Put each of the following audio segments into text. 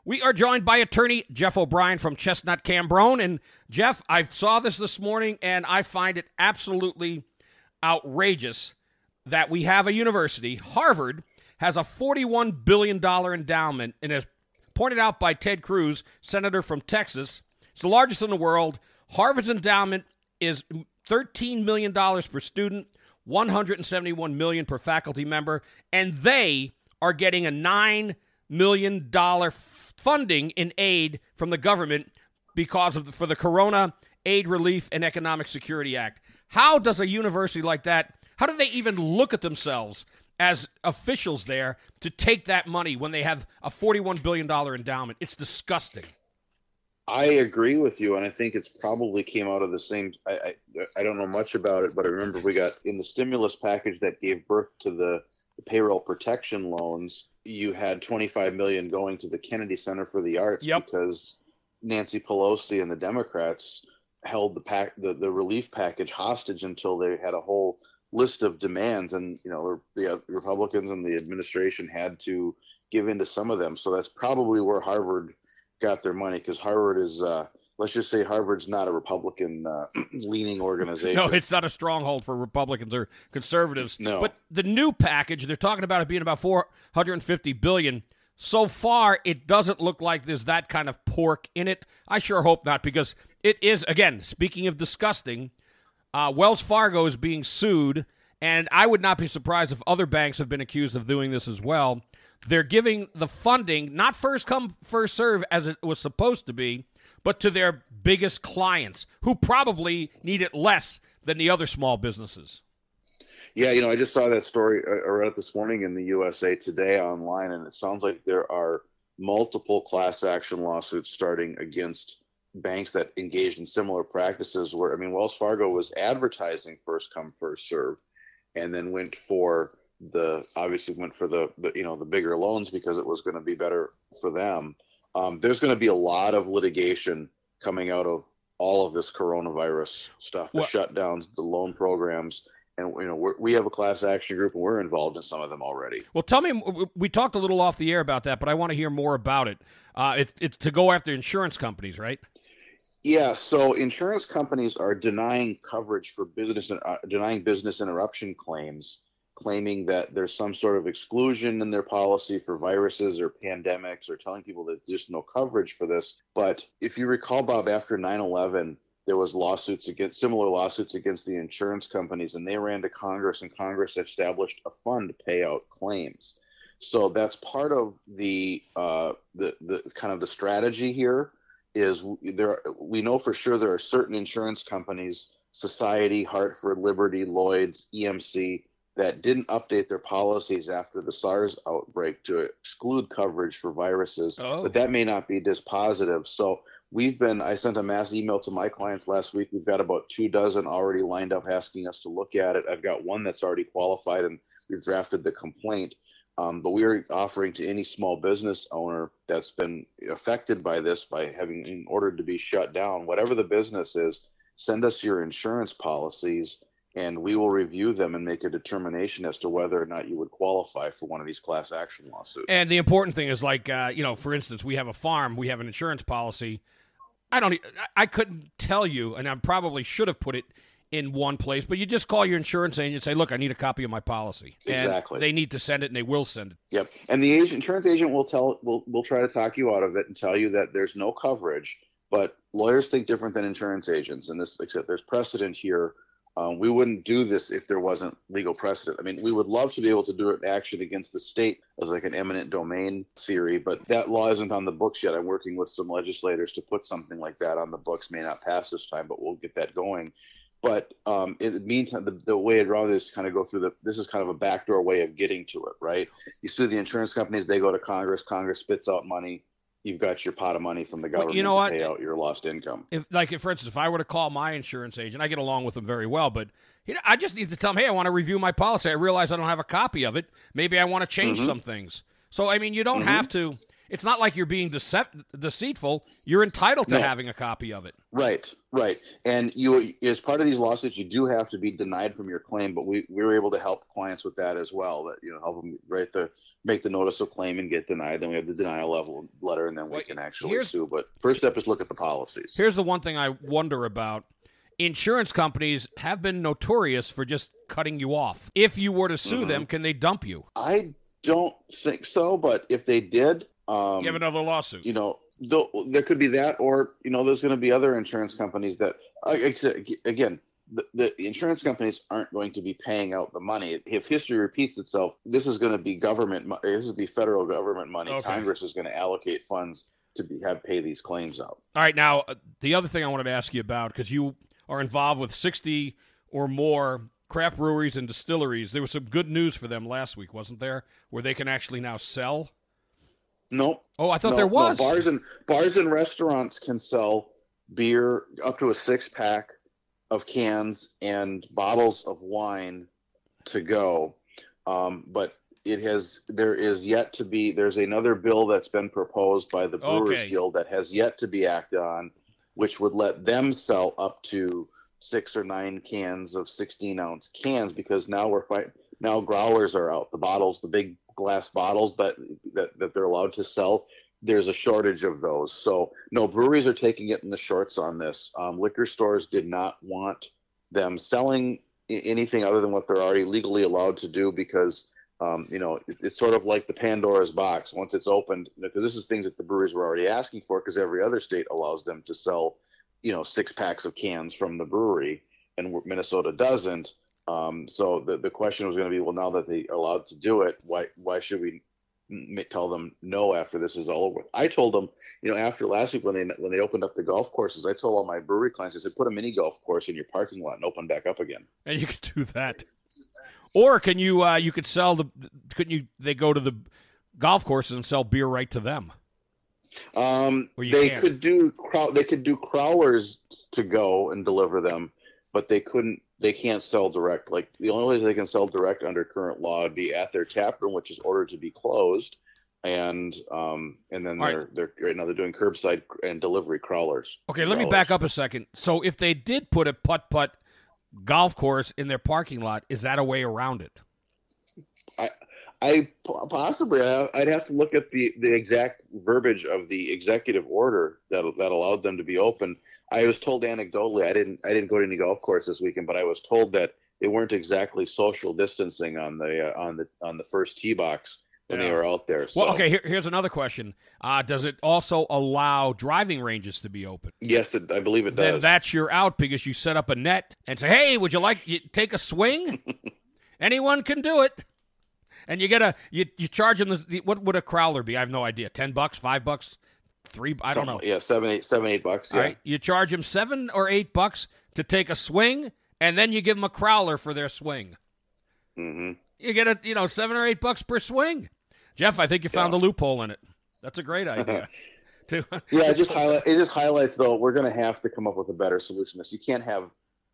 We are joined by attorney Jeff O'Brien from Chestnut Cambronne. And Jeff, I saw this morning, and I find it absolutely outrageous that we have a university, Harvard, has a $41 billion endowment, and as pointed out by Ted Cruz, senator from Texas, it's the largest in the world. Harvard's endowment is $13 million per student, $171 million per faculty member, and they are getting a $9 million funding in aid from the government for the Corona Aid Relief and Economic Security Act. How does a university like that, how do they even look at themselves as officials there to take that money when they have a $41 billion endowment? It's disgusting. I agree with you, and I think it's probably came out of the same. I don't know much about it, but I remember we got in the stimulus package that gave birth to the payroll protection loans. You had $25 million going to the Kennedy Center for the Arts because Nancy Pelosi and the Democrats held the relief package hostage until they had a whole list of demands, and the Republicans and the administration had to give in to some of them. So that's probably where Harvard got their money, because Harvard is let's just say Harvard's not a Republican leaning organization. No, it's not a stronghold for Republicans or conservatives. No. But the new package, they're talking about it being about $450 billion. So far, it doesn't look like there's that kind of pork in it. I sure hope not, because it is, again, speaking of disgusting, Wells Fargo is being sued, and I would not be surprised if other banks have been accused of doing this as well. They're giving the funding, not first come, first serve as it was supposed to be, but to their biggest clients, who probably need it less than the other small businesses. Yeah, I just saw that story. I read it this morning in the USA Today online, and it sounds like there are multiple class action lawsuits starting against banks that engaged in similar practices where, Wells Fargo was advertising first come, first serve, and then went for the bigger loans because it was going to be better for them. There's going to be a lot of litigation coming out of all of this coronavirus stuff, the shutdowns, the loan programs. And, we have a class action group, and we're involved in some of them already. Well, tell me, we talked a little off the air about that, but I want to hear more about it. It's to go after insurance companies, right? Yeah, so insurance companies are denying coverage for denying business interruption claims, claiming that there's some sort of exclusion in their policy for viruses or pandemics, or telling people that there's no coverage for this. But if you recall, Bob, after 9/11, there was similar lawsuits against the insurance companies, and they ran to Congress, and Congress established a fund to pay out claims. So that's part of the kind of the strategy here. We know for sure there are certain insurance companies, Society, Hartford, Liberty, Lloyd's, EMC, that didn't update their policies after the SARS outbreak to exclude coverage for viruses, but that may not be dispositive. So I sent a mass email to my clients last week. We've got about 24 already lined up asking us to look at it. I've got one that's already qualified, and we've drafted the complaint. But we are offering to any small business owner that's been affected by this, by having ordered to be shut down, whatever the business is, send us your insurance policies, and we will review them and make a determination as to whether or not you would qualify for one of these class action lawsuits. And the important thing is, like, for instance, we have a farm, we have an insurance policy. I couldn't tell you, and I probably should have put it in one place, but you just call your insurance agent and say, look, I need a copy of my policy. Exactly. And they need to send it, and they will send it. Yep. And the insurance agent will try to talk you out of it and tell you that there's no coverage, but lawyers think different than insurance agents. And except there's precedent here. We wouldn't do this if there wasn't legal precedent. We would love to be able to do an action against the state as like an eminent domain theory, but that law isn't on the books yet. I'm working with some legislators to put something like that on the books. May not pass this time, but we'll get that going. But in the meantime, the way around this kind of go through this is kind of a backdoor way of getting to it, right? You sue the insurance companies, they go to Congress, Congress spits out money. You've got your pot of money from the government to pay out your lost income. For instance, if I were to call my insurance agent, I get along with them very well, but I just need to tell them, hey, I want to review my policy. I realize I don't have a copy of it. Maybe I want to change some things. So, you don't have to. it's not like you're being deceitful. You're entitled to having a copy of it. Right. And you, as part of these lawsuits, you do have to be denied from your claim, but we were able to help clients with that as well. That, help them make the notice of claim and get denied. Then we have the denial letter, and then we can actually sue. But first step is look at the policies. Here's the one thing I wonder about. Insurance companies have been notorious for just cutting you off. If you were to sue them, can they dump you? I don't think so, but if they did, you have another lawsuit. There could be that, or there's going to be other insurance companies that, again, the insurance companies aren't going to be paying out the money. If history repeats itself, this is going to be government. This will be federal government money. Okay. Congress is going to allocate funds to pay these claims out. All right. Now, the other thing I wanted to ask you about, because you are involved with 60 or more craft breweries and distilleries. There was some good news for them last week, wasn't there? Where they can actually now sell? No. Oh, I thought there was. No. Bars and restaurants can sell beer up to a 6-pack of cans and bottles of wine to go. But there's another bill that's been proposed by the Brewers Guild that has yet to be acted on, which would let them sell up to 6 or 9 cans of 16-ounce cans, because now now growlers are out. The bottles, the big glass bottles that they're allowed to sell, there's a shortage of those. So no, breweries are taking it in the shorts on this. Liquor stores did not want them selling anything other than what they're already legally allowed to do, because it's sort of like the Pandora's box. Once it's opened, because this is things that the breweries were already asking for, because every other state allows them to sell 6 packs of cans from the brewery, and Minnesota doesn't. So the question was going to be, well, now that they are allowed to do it, why should we tell them no after this is all over? I told them, after last week when they opened up the golf courses, I told all my brewery clients, I said, put a mini golf course in your parking lot and open back up again. And you could do that. Or can you you could sell they go to the golf courses and sell beer right to them? They could do crawlers to go and deliver them, but they can't sell direct. Like, the only way they can sell direct under current law would be at their tap room, which is ordered to be closed, and then they're right now they're doing curbside and delivery crawlers. Okay, let me back up a second. So if they did put a putt-putt golf course in their parking lot, is that a way around it? I'd have to look at the exact verbiage of the executive order that allowed them to be open. I was told anecdotally, I didn't go to any golf course this weekend, but I was told that they weren't exactly social distancing on the first tee box when they were out there. So. Well, okay, here's another question. Does it also allow driving ranges to be open? Yes, I believe it does. Then that's your out, because you set up a net and say, hey, would you like to take a swing? Anyone can do it. And you charge them what would a crowler be? I have no idea. $10, $5, $3, I don't know. Yeah, $7, $8. Yeah. All right, you charge them $7 or $8 to take a swing, and then you give them a crowler for their swing. Mm-hmm. You get $7 or $8 per swing. Jeff, I think you found a loophole in it. That's a great idea. It just highlights, though, we're going to have to come up with a better solution. You can't have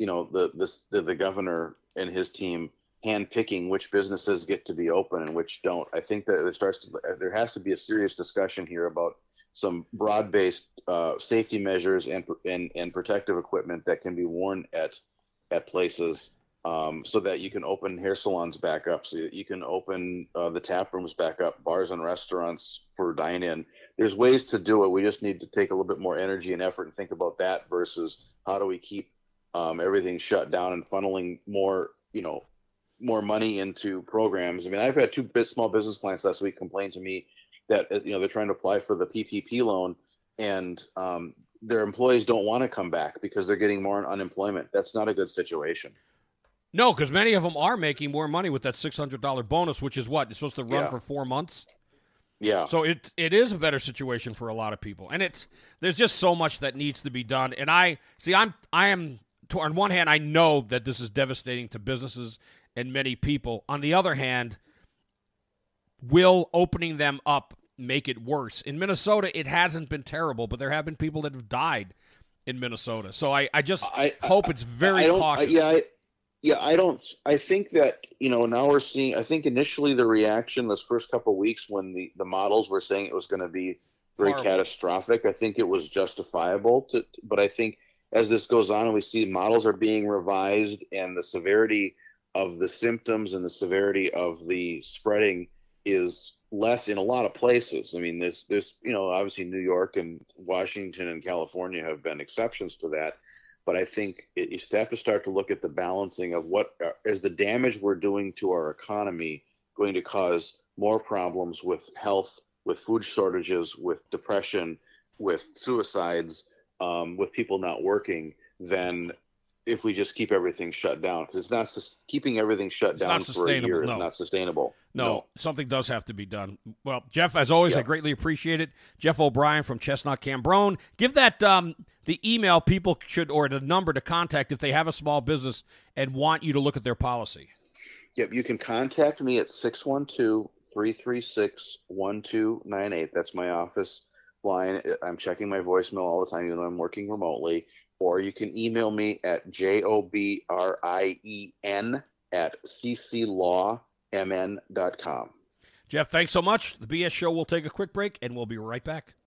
the governor and his team hand-picking which businesses get to be open and which don't. I think that there has to be a serious discussion here about some broad-based safety measures and protective equipment that can be worn at places, so that you can open hair salons back up, so that you can open the tap rooms back up, bars and restaurants for dine-in. There's ways to do it. We just need to take a little bit more energy and effort and think about that versus how do we keep everything shut down and funneling more money into programs. I mean, I've had 2 small business clients last week complain to me that they're trying to apply for the PPP loan, and their employees don't want to come back because they're getting more unemployment. That's not a good situation. No, because many of them are making more money with that $600 bonus, which is what? It's supposed to run for 4 months? Yeah. So it is a better situation for a lot of people. And there's just so much that needs to be done. And I am on one hand, I know that this is devastating to businesses and many people. On the other hand, will opening them up make it worse? In Minnesota, it hasn't been terrible, but there have been people that have died in Minnesota. So I hope it's very cautious. Yeah, I don't. I think that now we're seeing. I think initially the reaction those first couple of weeks when the models were saying it was going to be very Horrible. catastrophic, I think it was justifiable. But I think as this goes on and we see models are being revised and the severity of the symptoms and the severity of the spreading is less in a lot of places. I mean, this obviously New York and Washington and California have been exceptions to that, but I think you have to start to look at the balancing of what is the damage we're doing to our economy going to cause more problems with health, with food shortages, with depression, with suicides, with people not working, than if we just keep everything shut down. Because it's not keeping everything shut It's not down for a sustainable. year is No. not sustainable. No, No. something does have to be done. Well, Jeff, as always, I Yep. greatly appreciate it. Jeff O'Brien from Chestnut Cambrone. Give that the email people should, or the number to contact if they have a small business and want you to look at their policy. Yep. You can contact me at 612-336-1298. That's my office line. I'm checking my voicemail all the time, even though I'm working remotely. Or you can email me at jobrien@cclawmn.com. Jeff, thanks so much. The BS Show will take a quick break, and we'll be right back.